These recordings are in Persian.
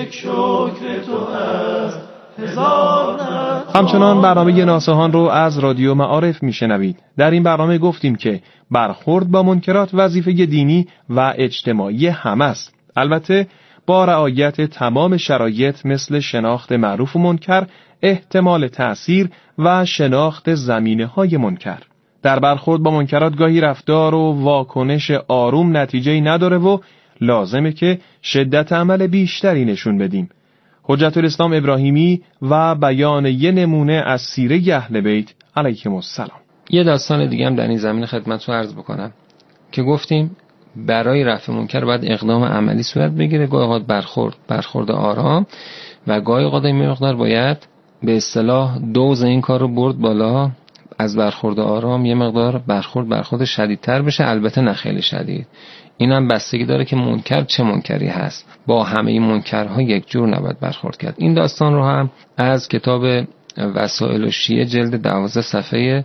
یک شکر تو است هزار. همچنان برنامه ناصحان رو از رادیو معارف میشنوید. در این برنامه گفتیم که برخورد با منکرات وظیفه دینی و اجتماعی همه است، البته با رعایت تمام شرایط مثل شناخت معروف و منکر، احتمال تأثیر و شناخت زمینه‌های منکر. در برخورد با منکرات گاهی رفتار و واکنش آروم نتیجه‌ای نداره و لازمه که شدت عمل بیشتری نشون بدیم. حجت الاسلام ابراهیمی و بیان یه نمونه از سیره اهل بیت علیهم السلام. یه داستان دیگه هم در این زمینه خدمتتون عرض بکنم که گفتیم برای رفع منکر باید اقدام عملی صورت بگیره، گاهی اوقات برخورد آرام و گاهی اوقات این مقدار باید به اصطلاح دوز این کار رو برد بالا، از برخورد آرام یه مقدار برخورد شدیدتر بشه، البته نه خیلی شدید. این هم بستگی داره که منکر چه منکری هست، با همه این منکرها یک جور نباید برخورد کرد. این داستان رو هم از کتاب وسائل الشیعه جلد 12 صفحه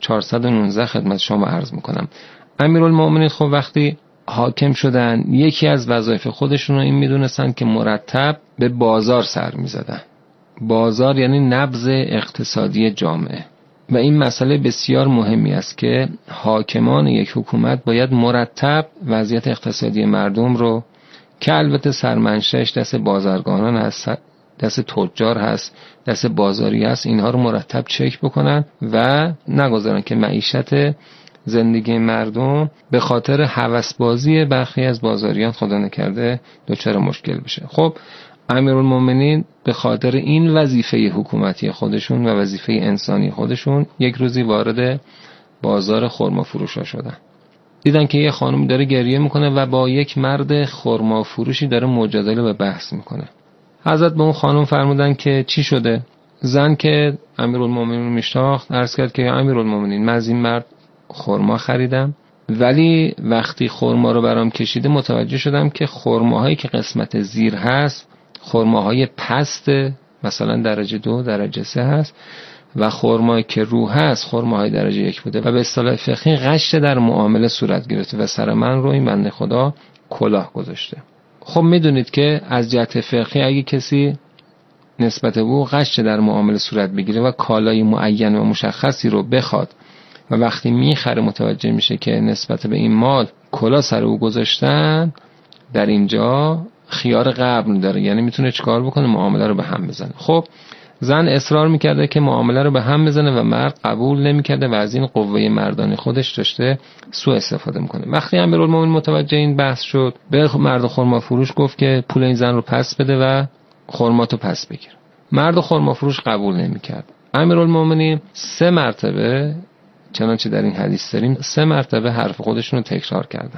419 خدمت شما عرض میکنم. امیرالمومنین خب وقتی حاکم شدن یکی از وظایف خودشون رو این میدونستن که مرتب به بازار سر میزدن. بازار یعنی نبض اقتصادی جامعه و این مسئله بسیار مهمی است که حاکمان یک حکومت باید مرتب وضعیت اقتصادی مردم رو که البته سرمنشأش دست بازرگانان هست، دست تجار هست، دست بازاری هست، اینها رو مرتب چک بکنن و نگذارن که معیشت زندگی مردم به خاطر هوسبازی برخی از بازاریان خدا نکرده دچار مشکل بشه. خب امیرالمومنین به خاطر این وظیفه حکومتی خودشون و وظیفه انسانی خودشون یک روزی وارد بازار خرما فروشا شدن. دیدن که یه خانم داره گریه میکنه و با یک مرد خرما فروشی داره مجادله و بحث میکنه. حضرت به اون خانم فرمودن که چی شده؟ زن که امیرالمومنین رو میشناخت عرض کرد که امیرالمومنین من از این مرد خرما خریدم، ولی وقتی خرما رو برام کشیده متوجه شدم که خرماهایی که قسمت زیر هست خرماهای پست، مثلا درجه 2 درجه 3 هست و خرمایی که رو هست خرماهای درجه 1 بوده و به اصطلاح فقهی غش در معامله صورت گرفته و سر من رو این بنده خدا کلاه گذاشته. خب میدونید که از جهت فقهی اگه کسی نسبت به او غش در معامله صورت بگیره و کالای معین و مشخصی رو بخواد و وقتی میخره متوجه میشه که نسبت به این مال کلاه سر او گذاشتن، در اینجا خیار قبل داره، یعنی میتونه چیکار بکنه؟ معامله رو به هم بزنه. خب زن اصرار میکرده که معامله رو به هم بزنه و مرد قبول نمیکرده و از این قوه مردانی خودش داشته سوء استفاده میکنه. وقتی امیرالمومنین متوجه این بحث شد به مرد خرما فروش گفت که پول این زن رو پس بده و خرماتو پس بگیر. مرد خرما فروش قبول نمیکرد. امیرالمومنین 3 مرتبه، چنانچه در این حدیث داریم، 3 مرتبه حرف خودشون رو تکرار کردن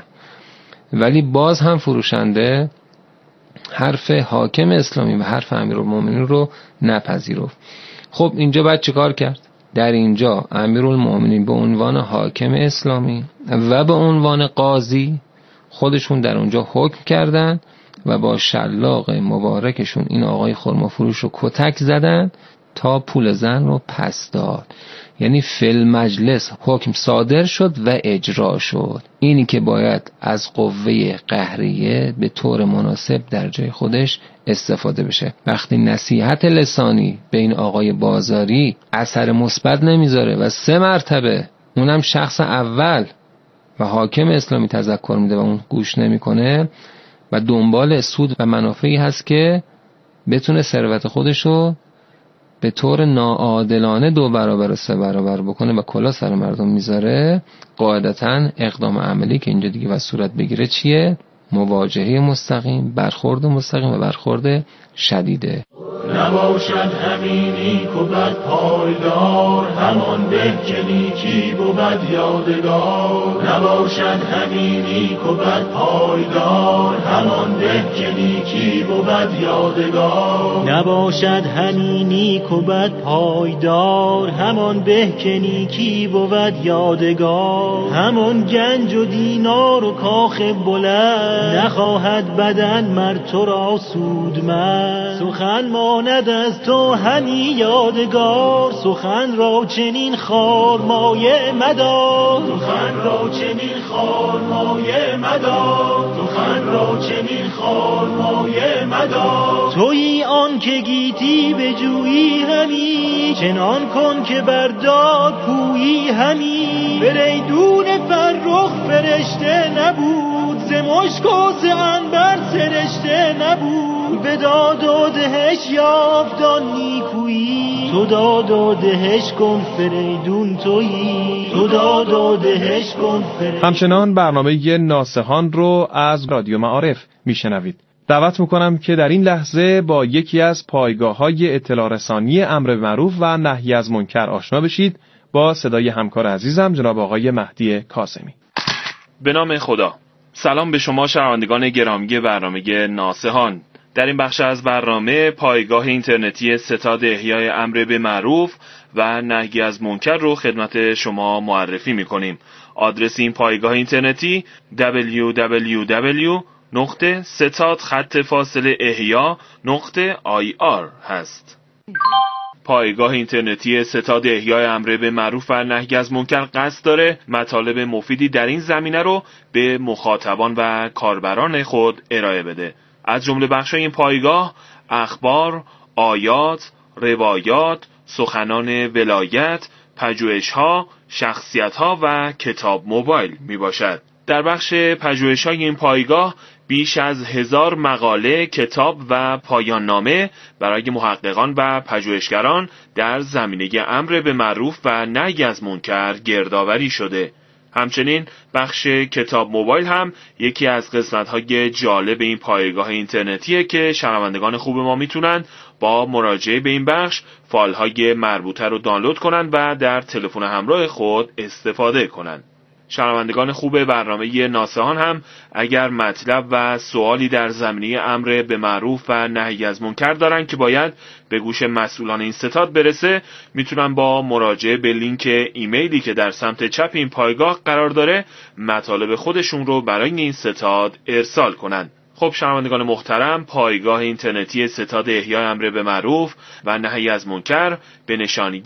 ولی باز هم فروشنده حرف حاکم اسلامی و حرف امیرالمومنین رو نپذیرفت. خب اینجا باید چیکار کرد؟ در اینجا امیرالمومنین به عنوان حاکم اسلامی و به عنوان قاضی خودشون در اونجا حکم کردن و با شلاق مبارکشون این آقای خرما فروش رو کتک زدن تا پول زن رو پس داد. یعنی فی المجلس حکم صادر شد و اجرا شد. اینی که باید از قوه قهریه به طور مناسب در جای خودش استفاده بشه. وقتی نصیحت لسانی به این آقای بازاری اثر مثبت نمیذاره و 3 مرتبه اونم شخص اول و حاکم اسلامی تذکر میده و اون گوش نمیکنه و دنبال سود و منافعی هست که بتونه ثروت خودشو به طور ناعادلانه 2 برابر و 3 برابر بکنه و کلا سر مردم میذاره، قاعدتاً اقدام عملی که اینجا دیگه و صورت بگیره چیه؟ مواجهه مستقیم، برخورد مستقیم و برخورد شدیده. نباشد همینی که بد پایدار، همان به که نیکی بود یادگار. نباشد همینی که بد پایدار، همان به که نیکی بود یادگار. نباشد همینی که بد پایدار، همان به که نیکی بود یادگار. همان گنج و دینار و کاخ بلند، نخواهد بدن مر تو را سودمند. سخن ماند ماند از تو همی یادگار. سخن را چنین خار مایه مدار، سخن را چنین خار مایه مدار، سخن را چنین خار مایه مدار. تویی آن که گیتی به جویی همی، چنان کن که برداد پویی همی. فریدون فرخ فرشته نبود، ز مشک و ز عنبر سرشته نبود. به داد و دهش یافت آن نیکویی، تو داد و دهش کن فریدون تویی، تو داد و دهش کن فریدون. همچنان برنامه ناصحان رو از رادیو معارف میشنوید. دعوت میکنم که در این لحظه با یکی از پایگاه‌های اطلاع رسانی امر به معروف و نهی از منکر آشنا بشید با صدای همکار عزیزم جناب آقای مهدی کاظمی. به نام خدا. سلام به شما شنوندگان گرامی برنامه ناصحان. در این بخش از برنامه پایگاه اینترنتی ستاد احیای امر به معروف و نهی از منکر رو خدمت شما معرفی میکنیم. آدرس این پایگاه اینترنتی www.setad-ahya.ir هست. پایگاه اینترنتی ستاد احیای امر به معروف و نهی از منکر قصد داره مطالب مفیدی در این زمینه رو به مخاطبان و کاربران خود ارائه بده. از جمله بخش‌های این پایگاه اخبار، آیات، روایات، سخنان ولایت، پژوهش‌ها، شخصیت‌ها و کتاب موبایل میباشد. در بخش پژوهش‌های این پایگاه بیش از 1000 مقاله، کتاب و پایان نامه برای محققان و پژوهشگران در زمینه امر به معروف و نهی از منکر گردآوری شده. همچنین بخش کتاب موبایل هم یکی از قسمت‌های جالب این پایگاه اینترنتیه که شنوندگان خوب ما میتونن با مراجعه به این بخش فایل‌های مربوطه رو دانلود کنن و در تلفن همراه خود استفاده کنن. شنوندگان خوب برنامه ناصحان هم اگر مطلب و سوالی در زمینه امر به معروف و نهی از منکر دارن که باید به گوش مسئولان این ستاد برسه، میتونن با مراجعه به لینک ایمیلی که در سمت چپ این پایگاه قرار داره مطالب خودشون رو برای این ستاد ارسال کنن. خب شنوندگان محترم، پایگاه اینترنتی ستاد احیای امر به معروف و نهی از منکر به نشانی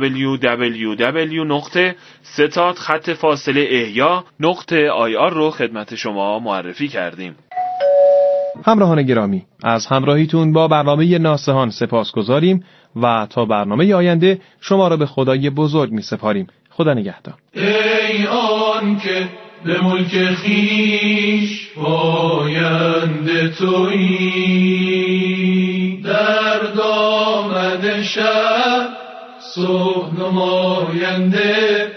www.setad-ahya.ir رو خدمت شما معرفی کردیم. همراهان گرامی، از همراهیتون با برنامه ناصحان سپاسگزاریم و تا برنامه آینده شما را به خدای بزرگ می سپاریم. خدا نگهدار. ای آن که به ملک خیش پاینده تویی، در دامن شب صبح نماینده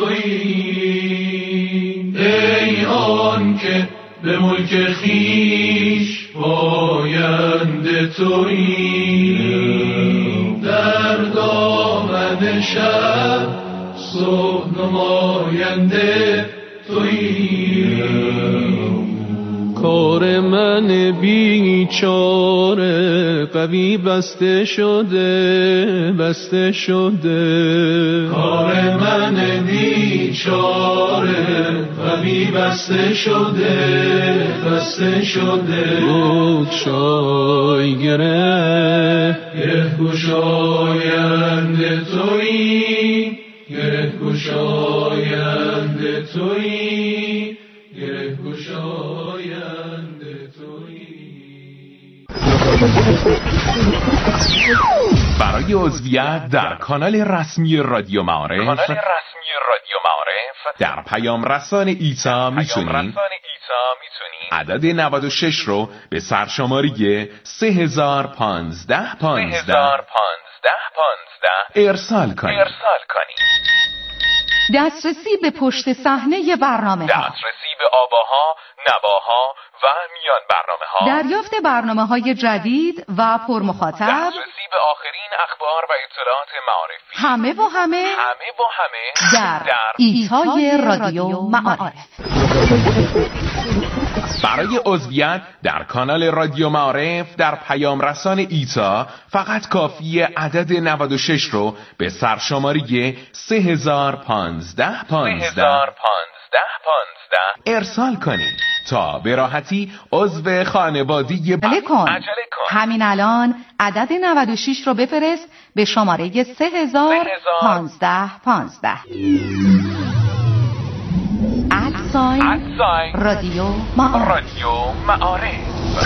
تویی. ای آن که به ملک خیش پاینده تویی، در دامن شب صبح نماینده تویی. کار من بیچاره قوی بسته شده، بسته شده. کار من بیچاره قوی بسته شده، بسته شده. گشای گره، گره گشاینده تویی، گره گشاینده تویی، گره گشاینده تویی. برای عضویت در کانال رسمی رادیو معارف در پیام رسان ایتا میتونید عدد 96 رو به سرشماری 3015 ارسال کنید. دسترسی به پشت صحنه برنامه ها، دسترسی به آواها، نواها و میان برنامه ها، دریافت برنامه های جدید و پرمخاطب، دسترسی به آخرین اخبار و اطلاعات معارفی، همه در ایتای رادیو معارف. برای عضویت در کانال رادیو معارف در پیام رسان ایتا فقط کافیه عدد 96 رو به سرشماری 3015 ارسال کنید تا به راحتی عضو خانوادگی عجله کن. همین الان عدد 96 رو بفرست به شماره 301515 رادیو معارف.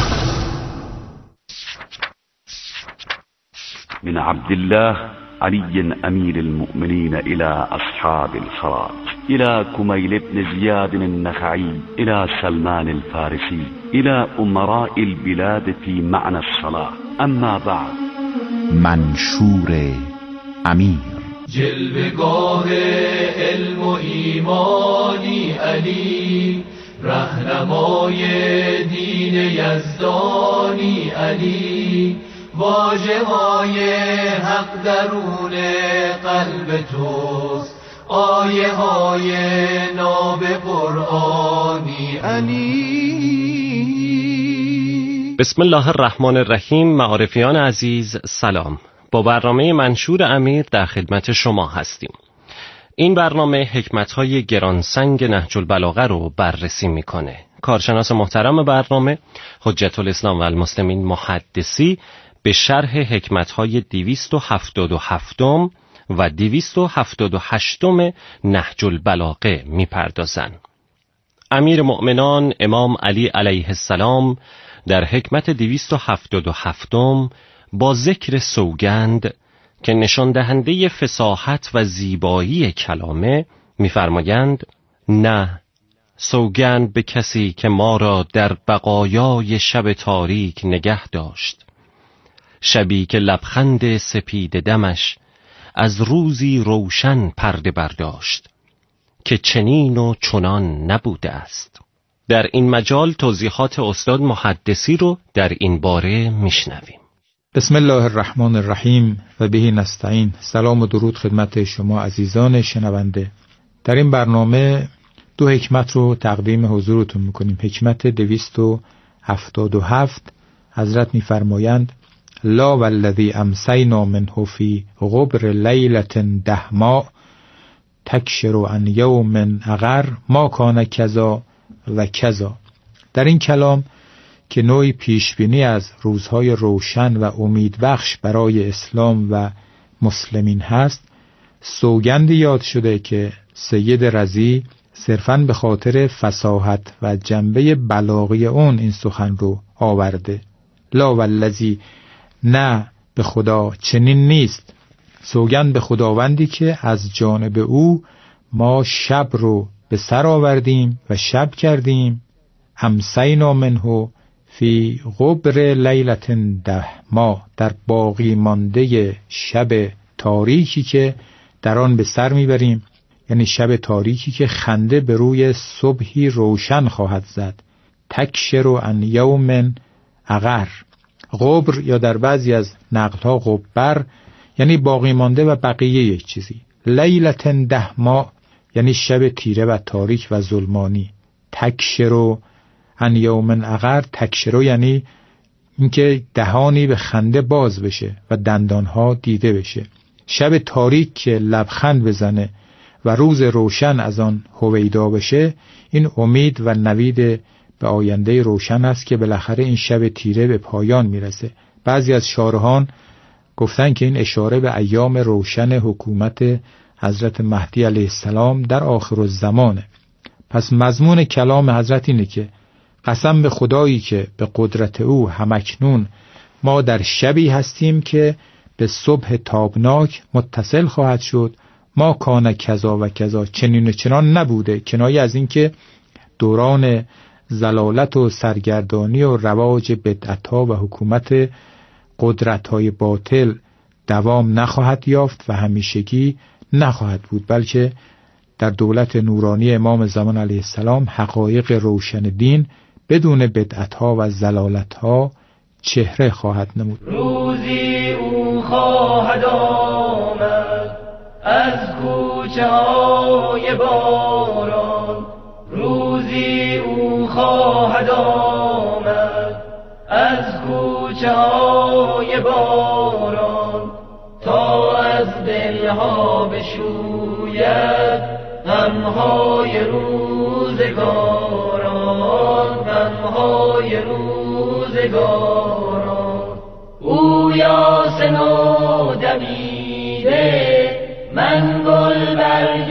من عبد الله علي أمير المؤمنين إلى أصحاب الفرات إلى كميل بن زياد النخعي إلى سلمان الفارسي إلى أمراء البلاد في معنى الصلاة. أما بعد. منشور امیر. جلوه‌گاه علم و ایمانی علی، رهنمای دین یزدانی علی، واژه‌های حق درون قلب توست، آیه‌های ناب قرآنی علی. بسم الله الرحمن الرحیم. معارفیان عزیز سلام. با برنامه منشور امیر در خدمت شما هستیم. این برنامه حکمت‌های گرانسنگ نهج البلاغه رو بررسی میکنه. کارشناس محترم برنامه حجت الاسلام و المسلمین محدثی به شرح حکمت‌های 277 و 278 نهج البلاغه میپردازند. امیر مؤمنان امام علی علیه السلام در حکمت 277 با ذکر سوگند که نشان دهنده فصاحت و زیبایی کلامه می‌فرمایند: نه، سوگند به کسی که ما را در بقایای شب تاریک نگه داشت، شبی که لبخند سپید دمش از روزی روشن پرده برداشت که چنین و چنان نبوده است. در این مجال توضیحات استاد محدثی رو در این باره میشنویم. بسم الله الرحمن الرحیم و به نستعین. سلام و درود خدمت شما عزیزان شنونده. در این برنامه دو حکمت رو تقدیم حضورتون میکنیم. حکمت 277 حضرت میفرمایند: لا والذی امسینا منه فی غبر لیلة دهما تکشر عن یوم اغر ما کان کذا و کذا. در این کلام که نوعی پیشبینی از روزهای روشن و امیدبخش برای اسلام و مسلمین هست، سوگندی یاد شده که سید رضی صرفاً به خاطر فصاحت و جنبه بلاغی اون این سخن رو آورده. لا والذی، نه به خدا چنین نیست. سوگند به خداوندی که از جانب او ما شب رو به سر آوردیم و شب کردیم. امسینا منه فی غبر لیلة دهما، در باقی مانده شب تاریکی که در آن به سر میبریم، یعنی شب تاریکی که خنده به روی صبحی روشن خواهد زد. تکشر عن یوم اغر. غبر یا در بعضی از نقل‌ها غبر یعنی باقی مانده و بقیه یک چیزی. لیلة دهما یعنی شب تیره و تاریک و ظلمانی. تکشر عن یوم اغر، تکشر یعنی اینکه دهانی به خنده باز بشه و دندانها دیده بشه. شب تاریک که لبخند بزنه و روز روشن از آن هویدا بشه، این امید و نوید به آینده روشن است که بالاخره این شب تیره به پایان میرسه. بعضی از شارحان گفتن که این اشاره به ایام روشن حکومت حضرت مهدی علیه السلام در آخر الزمانه. پس مضمون کلام حضرت اینه که قسم به خدایی که به قدرت او همکنون ما در شبی هستیم که به صبح تابناک متصل خواهد شد. ما کان کذا و کذا، چنین و چنان نبوده، کنایه از این که دوران ضلالت و سرگردانی و رواج بدعت‌ها و حکومت قدرت‌های باطل دوام نخواهد یافت و همیشگی نخواهد بود، بلکه در دولت نورانی امام زمان علیه السلام حقایق روشن دین بدون بدعت‌ها و ضلالت‌ها چهره خواهد نمود. روزی او خواهد آمد از کوچه های باران، روزی او خواهد آمد از کوچه های باران، تا از دلها بشوید غمهای روزگاران، غمهای روزگاران. او یاسین و دمیده، من گل برگ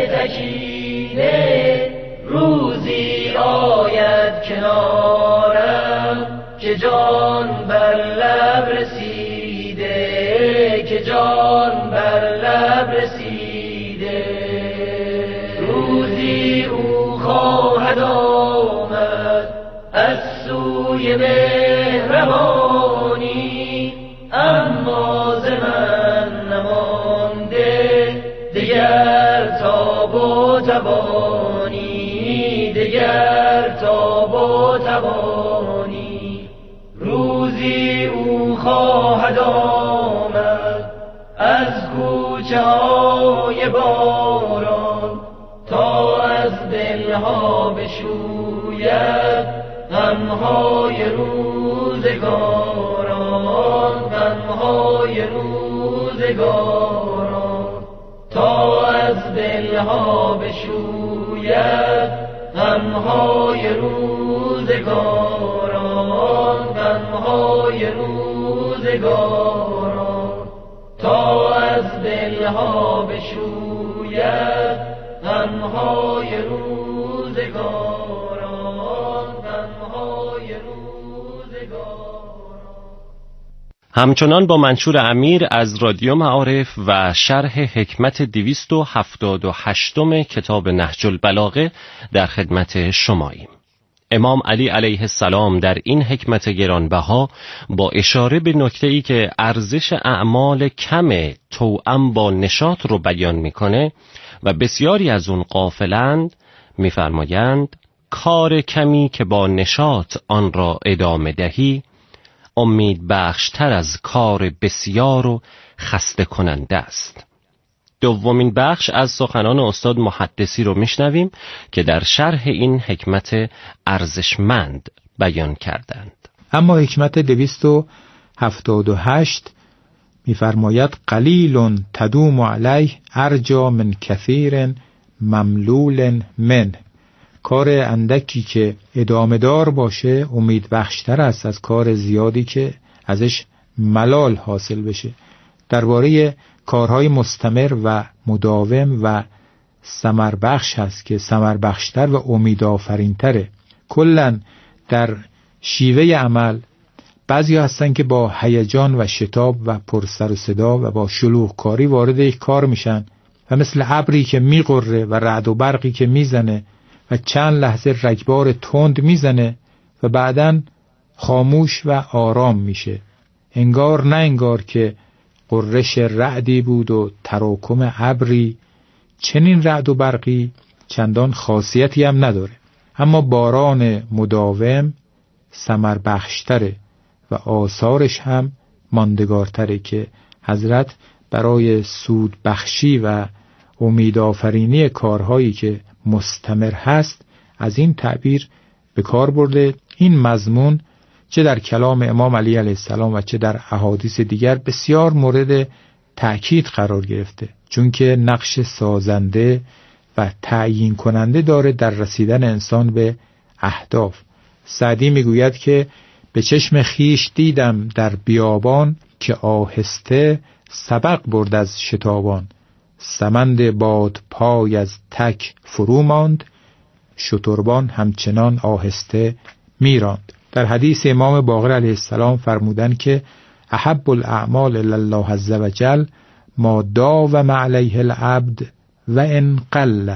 تکیده، روزی آید کنارم که جان بر لب رسیده، که جان بر لب رسیده. روزی او خواهد آمد از سوی مهربانی، اما ز من نمانده دگر تاب و توانی، دگر تاب و توانی. روزی او خواهد آمد از کوچه های باران، تا از دلها بشوید غمهای روزگاران، غمهای روزگاران. تا از دلها بشوید غمهای روزگاران، غمهای روزگاران. تا از دلها بشوید غمهای روزگاران، غمهای روزگاران. همچنان با منشور امیر از رادیو معارف و شرح حکمت 278 کتاب نهج البلاغه در خدمت شماییم. امام علی علیه السلام در این حکمت گرانبها با اشاره به نکته‌ای که ارزش اعمال کم توأم با نشاط رو بیان میکنه و بسیاری از اون غافلند، میفرمایند کار کمی که با نشاط آن را ادامه دهی امید بخشتر از کار بسیار و خسته کننده است. دومین بخش از سخنان استاد محدثی رو میشنویم که در شرح این حکمت ارزشمند بیان کردند. اما حکمت 278 می‌فرماید قلیل تدوم علیه ارجا من کثیر مملول من. کار اندکی که ادامه دار باشه امید بخشتر است از کار زیادی که ازش ملال حاصل بشه. درباره کارهای مستمر و مداوم و ثمر بخش هست که ثمر بخشتر و امیدآفرین‌تره. کلاً در شیوه عمل بعضی هستن که با هیجان و شتاب و پرسر و صدا و با شلوغکاری وارد یک کار میشن و مثل ابری که میغره و رعد و برقی که میزنه و چند لحظه رگبار تند میزنه و بعداً خاموش و آرام میشه. انگار نه انگار که قررش رعدی بود و تراکم ابری. چنین رعد و برقی چندان خاصیتی هم نداره، اما باران مداوم ثمر بخشتره و آثارش هم ماندگارتره که حضرت برای سود بخشی و امیدآفرینی کارهایی که مستمر هست از این تعبیر به کار برده. این مضمون چه در کلام امام علی علیه السلام و چه در احادیث دیگر بسیار مورد تأکید قرار گرفته، چون که نقش سازنده و تعیین کننده داره در رسیدن انسان به اهداف. سعدی میگوید که به چشم خیش دیدم در بیابان، که آهسته سبق برد از شتابان. سمند باد پای از تک فرو ماند، شتربان همچنان آهسته میراند. در حدیث امام باقر علیه السلام فرمودند که احب الاعمال الی الله عز وجل ما داوم علیه العبد و ان قل.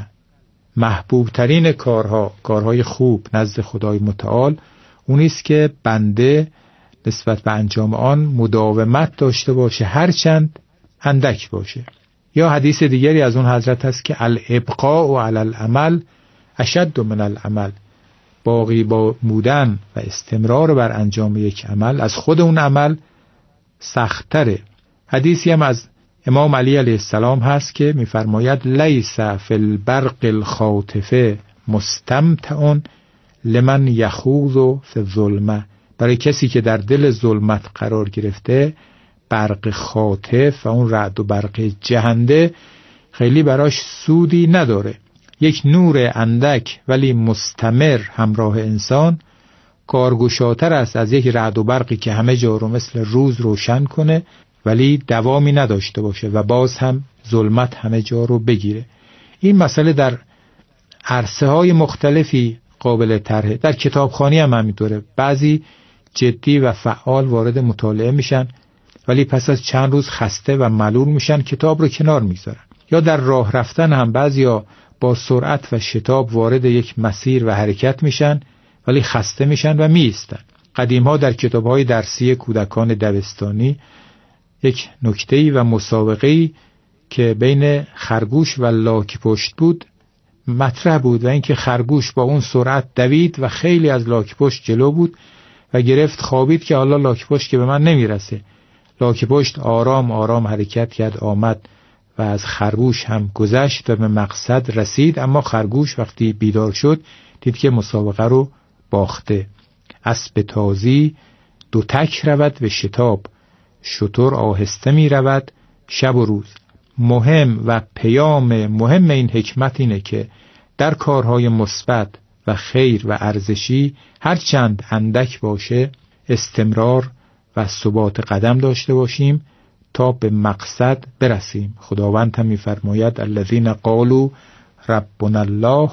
محبوب ترین کارهای خوب نزد خدای متعال اونیست که بنده نسبت به انجام آن مداومت داشته باشه، هرچند اندک باشه. یا حدیث دیگری از اون حضرت هست که الابقاء علی العمل اشد من العمل. باقی با بودن و استمرار بر انجام یک عمل از خود اون عمل سخت‌تره. حدیثی هم از امام علی علیه السلام هست که می‌فرماید لیس فی البرق الخاطفه مستمتع لمن یخوض فی الظلمه. برای کسی که در دل ظلمت قرار گرفته، برق خاطف و اون رعد و برق جهنده خیلی براش سودی نداره. یک نور اندک ولی مستمر همراه انسان کارگشاتر است از یک رعد و برقی که همه جا رو مثل روز روشن کنه ولی دوامی نداشته باشه و باز هم ظلمت همه جا رو بگیره. این مسئله در عرصه های مختلفی قابل طرحه. در کتابخوانی هم همینطوره. بعضی جدی و فعال وارد مطالعه میشن ولی پس از چند روز خسته و ملول میشن، کتاب رو کنار میذارن. یا در راه رفتن هم بعضیا با سرعت و شتاب وارد یک مسیر و حرکت میشن ولی خسته میشن و میایستن. قدیم‌ها در کتاب‌های درسی کودکان دبستانی یک نکته‌ای و مسابقه‌ای که بین خرگوش و لاک‌پشت بود مطرح بود و اینکه خرگوش با اون سرعت دوید و خیلی از لاک‌پشت جلو بود و گرفت خوابید که حالا لاک‌پشت که به من نمیرسه. لاک‌پشت آرام آرام حرکت کرد، آمد و از خرگوش هم گذشت و به مقصد رسید، اما خرگوش وقتی بیدار شد دید که مسابقه رو باخته. اسب تازی دو تک رود به شتاب، شتر آهسته می رود شب و روز. مهم و پیام مهم این حکمت اینه که در کارهای مثبت و خیر و ارزشی هر چند اندک باشه استمرار و ثبات قدم داشته باشیم تا به مقصد برسیم. خداوند هم می‌فرماید الذین قالوا ربنا الله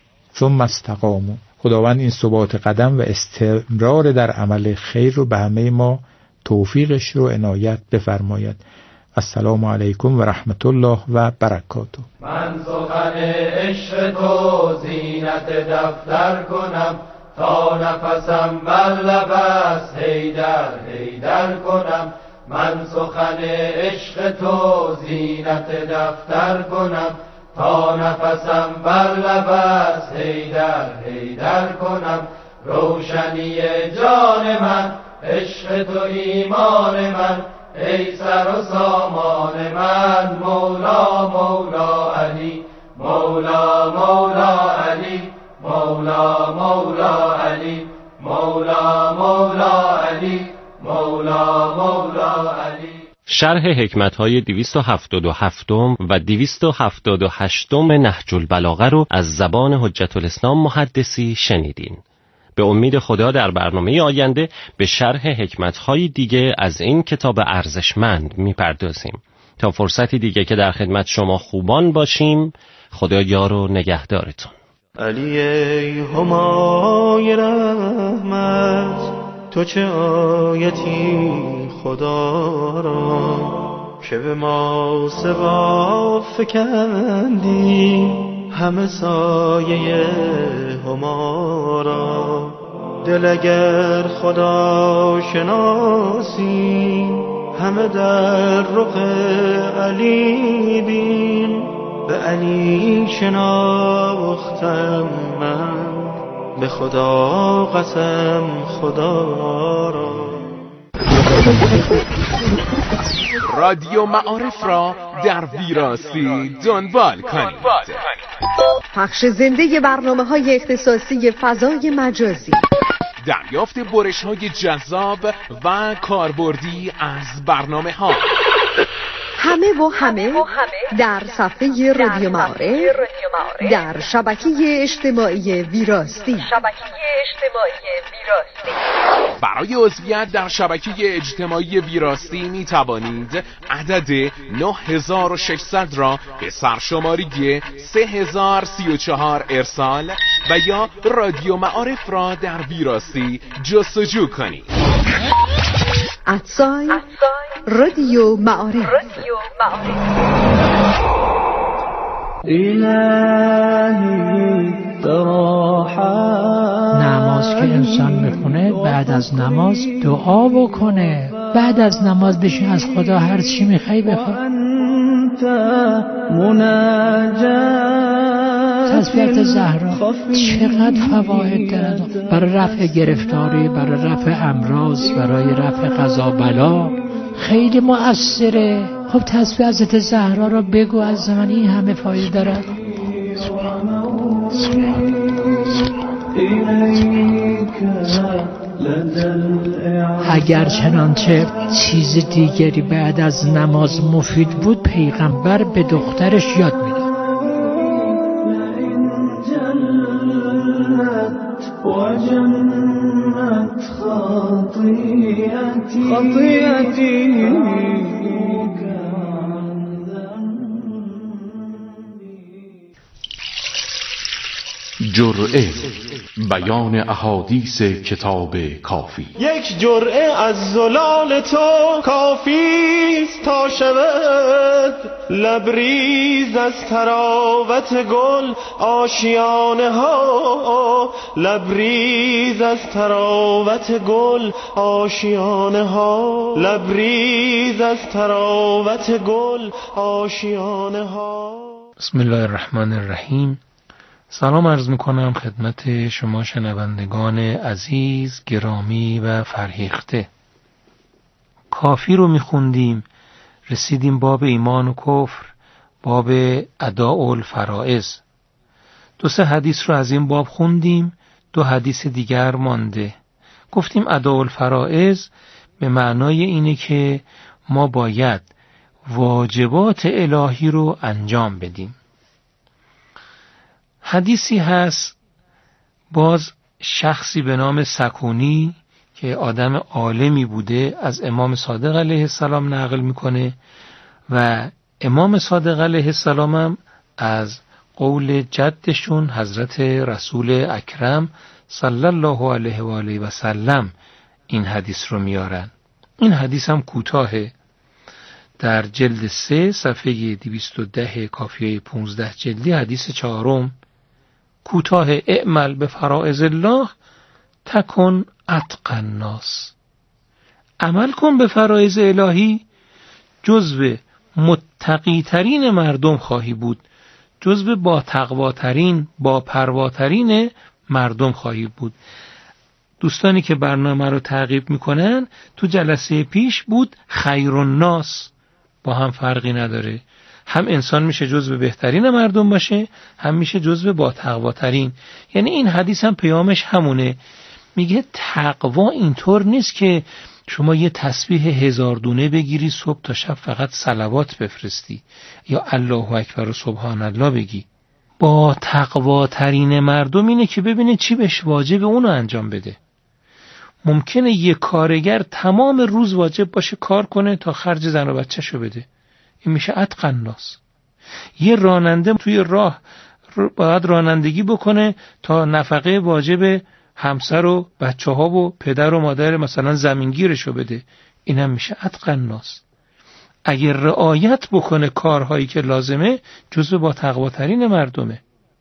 ثم استقاموا. خداوند این ثبات قدم و استمرار در عمل خیر رو به همه ما توفیقش رو عنایت بفرماید. السلام علیکم و رحمت الله و برکاته. من سخن عشق تو زینت دفتر کنم، تا نفسم بر لب است حیدر حیدر کنم. من سخن عشق تو زینت دفتر کنم، تا نفسم بر لب است حیدر حیدر کنم. روشنی جان من عشق تو ایمان من، ای سر و سامان من. مولا مولا علی، مولا مولا علی، مولا مولا علی، مولا مولا علی، مولا مولا علی. شرح حکمت‌های 277 و 278 نهج البلاغه رو از زبان حجت الاسلام محدثی شنیدین. به امید خدا در برنامه آینده به شرح حکمت‌های دیگه از این کتاب ارزشمند می‌پردازیم. تا فرصتی دیگه که در خدمت شما خوبان باشیم، خدا یار و نگهدارتون. علی ای همای رحمت، تو چه آیتی خدا را که به ما سوا فکندی همه سایه هما را. دل اگر خدا شناسی همه در رخ علی بین. به علی شناختم من، به خدا قسم خدا را. رادیو معارف را در ویراستی دنبال کنید. پخش زنده برنامه‌های اختصاصی فضای مجازی، دریافت برش‌های جذاب و کاربردی از برنامه‌ها، همه و همه در صفحه رادیو معارف در شبکه اجتماعی ویراستی. برای عضویت در شبکه اجتماعی ویراستی می توانید عدد 9600 را به سرشماری 3034 ارسال و یا رادیو معارف را در ویراستی جستجو کنید. ادسای رادیو معارف. نماز که انسان میخونه بعد از نماز دعا بکنه، بعد از نماز بشین از خدا هر چی میخوای بخواه. تسبیحات زهرا چقدر فواید داره برای رفع گرفتاری، برای رفع امراض، برای رفع قضا بلا، خیلی مؤثره. خب تسبیح حضرت زهرا را بگو از من، این همه فایده داره. اگر چنانچه چیز دیگری بعد از نماز مفید بود پیغمبر به دخترش یاد میداد. جرعه بیان احادیث کتاب کافی. یک جرعه از زلال تو کافیست تا شود لبریز از تراوت گل آشیانه ها، لبریز از تراوت گل آشیانه ها، لبریز از تراوت گل آشیانه ها. بسم الله الرحمن الرحیم. سلام عرض میکنم خدمت شما شنوندگان عزیز، گرامی و فرهیخته. کافی رو میخوندیم، رسیدیم باب ایمان و کفر، باب اداء الفرائض. 2-3 حدیث رو از این باب خوندیم، 2 حدیث دیگر مانده. گفتیم اداء الفرائض به معنای اینه که ما باید واجبات الهی رو انجام بدیم. حدیثی هست باز شخصی به نام سکونی که آدم عالمی بوده از امام صادق علیه السلام نقل میکنه و امام صادق علیه السلام هم از قول جدشون حضرت رسول اکرم صلی الله علیه و آله و سلم این حدیث رو میارن. این حدیث هم کوتاهه، در جلد 3 صفحه 210 کافیه 15 جلدی حدیث 4. کوتاه: اعمل به فرائض الله تکن اتقی الناس. عمل کن به فرائض الهی، جزو متقی ترین مردم خواهی بود، جزو با تقواترین، با پرواترین مردم خواهی بود. دوستانی که برنامه رو تعقیب میکنن تو جلسه پیش بود خیر الناس، با هم فرقی نداره، هم انسان میشه جزو بهترین مردم باشه، هم میشه جزو با تقواترین. یعنی این حدیث هم پیامش همونه، میگه تقوا اینطور نیست که شما یه تسبیح 1000 دونه بگیری صبح تا شب فقط صلوات بفرستی یا الله اکبر و سبحان الله بگی. با تقواترین مردم اینه که ببینه چی بهش واجب اونو انجام بده. ممکنه یه کارگر تمام روز واجب باشه کار کنه تا خرج زن و بچه‌شو بده، این میشه اتقی الناس. یه راننده توی راه باید رانندگی بکنه تا نفقه واجب همسر و بچه ها و پدر و مادر مثلا زمینگیرشو بده، این هم میشه اتقی الناس. اگر رعایت بکنه کارهایی که لازمه، جزو با تقواترین مردمه.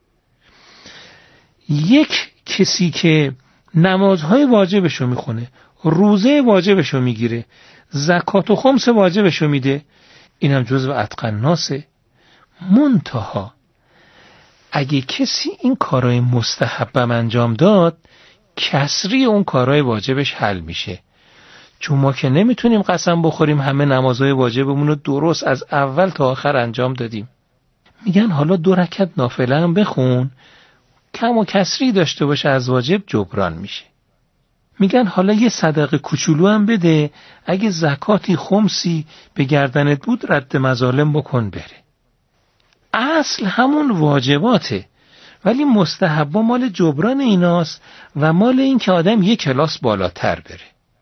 یک کسی که نمازهای واجبشو میخونه، روزه واجبشو میگیره، زکات و خمس واجبشو میده، اینم جزو اتقی الناسه. منتها اگه کسی این کارهای مستحبم انجام داد، کسری اون کارهای واجبش حل میشه. چون ما که نمیتونیم قسم بخوریم همه نمازهای واجبمون رو درست از اول تا آخر انجام دادیم. میگن حالا 2 رکعت نافله هم بخون، کم و کسری داشته باشه از واجب جبران میشه. میگن حالا یه صدقه کوچولو هم بده، اگه زکاتی خمسی به گردنت بود رد مظالم بکن بره. اصل همون واجباته، ولی مستحبا مال جبران ایناست و مال این که آدم یه کلاس بالاتر بره.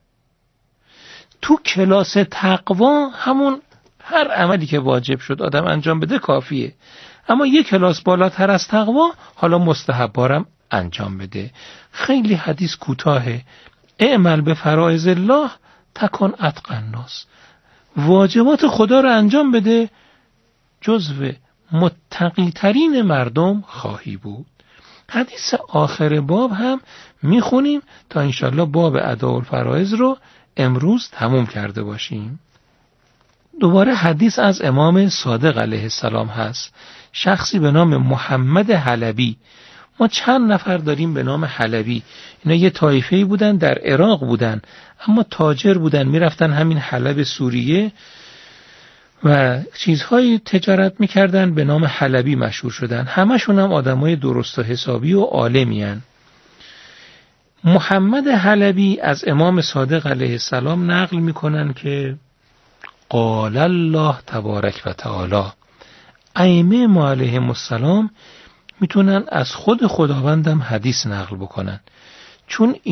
تو کلاس تقوا همون هر عملی که واجب شد آدم انجام بده کافیه، اما یه کلاس بالاتر از تقوا حالا مستحبارم انجام بده. خیلی حدیث کوتاهه. اعمل به فرائض الله تکن اتقی الناس. واجبات خدا رو انجام بده، جزو متقی ترین مردم خواهی بود. حدیث آخر باب هم میخونیم تا انشالله باب اداء الفرائض رو امروز تموم کرده باشیم. دوباره حدیث از امام صادق علیه السلام هست. شخصی به نام محمد حلبی، ما چند نفر داریم به نام حلبی، اینا یه طایفه‌ای بودن در عراق بودن، اما تاجر بودن، میرفتن همین حلب سوریه و چیزهای تجارت میکردن، به نام حلبی مشهور شدن. همشون هم آدمای درست و حسابی و عالمی هن. محمد حلبی از امام صادق علیه السلام نقل میکنن که قال الله تبارک و تعالی. ائمه ما علیهم السلام میتونن از خود خداوندم حدیث نقل بکنن، چون